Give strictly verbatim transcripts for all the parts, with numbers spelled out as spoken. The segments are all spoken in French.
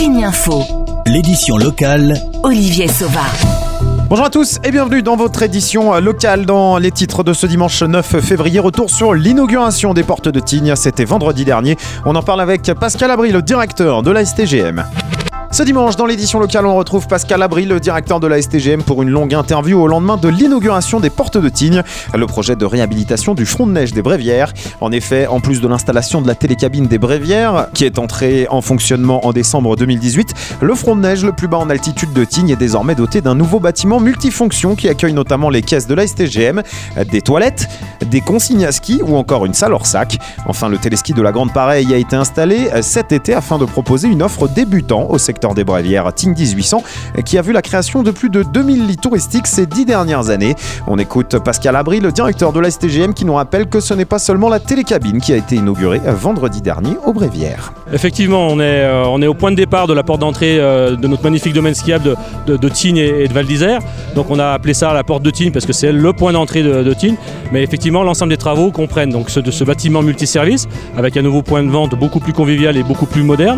Tignes Info, l'édition locale, Olivier Sauva. Bonjour à tous et bienvenue dans votre édition locale. Dans les titres de ce dimanche neuf février, retour sur l'inauguration des portes de Tignes. C'était vendredi dernier. On en parle avec Pascal Abry, le directeur de la S T G M. Ce dimanche, dans l'édition locale, on retrouve Pascal Abry, le directeur de la S T G M, pour une longue interview au lendemain de l'inauguration des portes de Tignes, le projet de réhabilitation du front de neige des Bréviaires. En effet, en plus de l'installation de la télécabine des Bréviaires, qui est entrée en fonctionnement en décembre deux mille dix-huit, le front de neige le plus bas en altitude de Tignes est désormais doté d'un nouveau bâtiment multifonction qui accueille notamment les caisses de la S T G M, des toilettes, des consignes à ski ou encore une salle hors sac. Enfin, le téléski de la Grande Pareille a été installé cet été afin de proposer une offre débutant au secteur des Bréviaires Tignes dix-huit cents, qui a vu la création de plus de deux mille lits touristiques ces dix dernières années. On écoute Pascal Abry, le directeur de la S T G M, qui nous rappelle que ce n'est pas seulement la télécabine qui a été inaugurée vendredi dernier aux Bréviaires. Effectivement, on est, euh, on est au point de départ de la porte d'entrée euh, de notre magnifique domaine skiable de, de, de Tignes et, et de Val d'Isère. Donc on a appelé ça la porte de Tignes parce que c'est le point d'entrée de, de Tignes. Mais effectivement, l'ensemble des travaux comprennent donc ce, de ce bâtiment multiservice avec un nouveau point de vente beaucoup plus convivial et beaucoup plus moderne.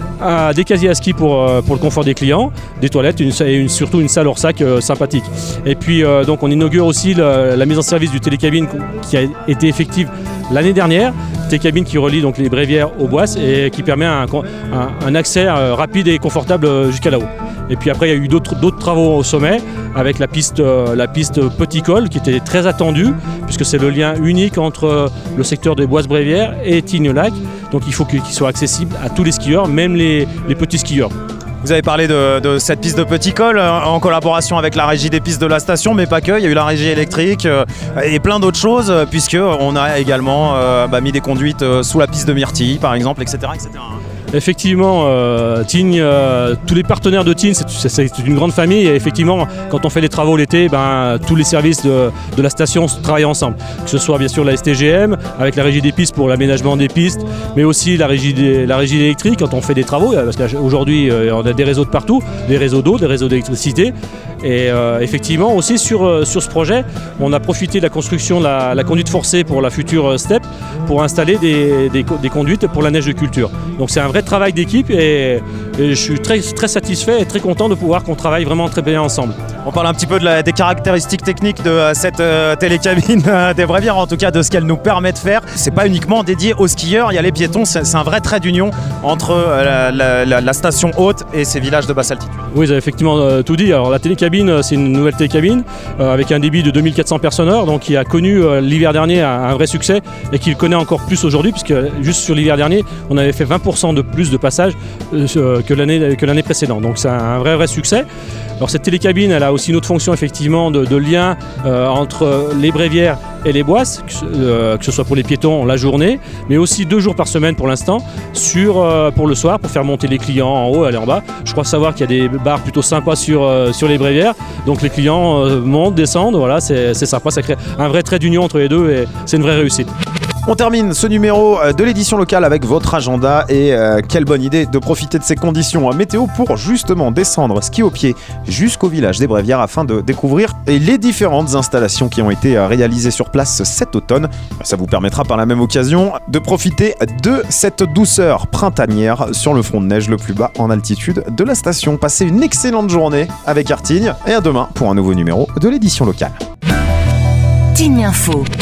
À des casiers à ski pour, pour le confort des clients, des toilettes une, et une, surtout une salle hors sac euh, sympathique. Et puis euh, donc on inaugure aussi le, la mise en service du télécabine qui a été effective l'année dernière, télécabine qui relie donc les Bréviaires au Boisse et qui permet un, un, un accès euh, rapide et confortable jusqu'à là-haut. Et puis après il y a eu d'autres, d'autres travaux au sommet avec la piste, euh, la piste Petit Col qui était très attendue puisque c'est le lien unique entre le secteur des Boisses-Bréviaires et Tignes-Lac. Donc il faut qu'il soit accessible à tous les skieurs, même les, les petits skieurs. Vous avez parlé de, de cette piste de Petit Col en collaboration avec la régie des pistes de la station, mais pas que, il y a eu la régie électrique euh, et plein d'autres choses, puisqu'on a également euh, bah, mis des conduites euh, sous la piste de Myrtille, par exemple, et cetera et cetera. Effectivement, euh, Tignes, euh, tous les partenaires de Tignes, c'est, c'est, c'est une grande famille et effectivement, quand on fait les travaux l'été, ben, tous les services de, de la station travaillent ensemble. Que ce soit bien sûr la S T G M, avec la régie des pistes pour l'aménagement des pistes, mais aussi la régie, des, la régie électrique quand on fait des travaux, parce qu'aujourd'hui on a des réseaux de partout, des réseaux d'eau, des réseaux d'électricité. Et euh, effectivement aussi sur, euh, sur ce projet, on a profité de la construction de la, la conduite forcée pour la future STEP pour installer des, des, des conduites pour la neige de culture. Donc c'est un vrai travail d'équipe et, et je suis très, très satisfait et très content de pouvoir qu'on travaille vraiment très bien ensemble. On parle un petit peu de la, des caractéristiques techniques de euh, cette euh, télécabine euh, des Bréviaires, en tout cas de ce qu'elle nous permet de faire. C'est pas uniquement dédié aux skieurs, il y a les piétons, c'est, c'est un vrai trait d'union entre euh, la, la, la station haute et ces villages de basse altitude. Oui, vous avez effectivement euh, tout dit. Alors la télécabine, c'est une nouvelle télécabine euh, avec un débit de deux mille quatre cents personnes-heure, donc qui a connu euh, l'hiver dernier un, un vrai succès et qui le connaît encore plus aujourd'hui, puisque juste sur l'hiver dernier, on avait fait vingt pour cent de plus de passages euh, que, l'année, que l'année précédente. Donc c'est un vrai vrai succès. Alors cette télécabine, elle a aussi une autre fonction effectivement de, de lien euh, entre les Bréviaires et les Boisses, que, euh, que ce soit pour les piétons la journée, mais aussi deux jours par semaine pour l'instant, sur, euh, pour le soir, pour faire monter les clients en haut, aller en bas. Je crois savoir qu'il y a des bars plutôt sympas sur, euh, sur les Bréviaires, donc les clients euh, montent, descendent, voilà, c'est, c'est sympa, ça crée un vrai trait d'union entre les deux et c'est une vraie réussite. On termine ce numéro de l'édition locale avec votre agenda et euh, quelle bonne idée de profiter de ces conditions météo pour justement descendre ski au pied jusqu'au village des Bréviaires afin de découvrir les différentes installations qui ont été réalisées sur place cet automne. Ça vous permettra par la même occasion de profiter de cette douceur printanière sur le front de neige le plus bas en altitude de la station. Passez une excellente journée avec Artigne et à demain pour un nouveau numéro de l'édition locale. Tignes Info.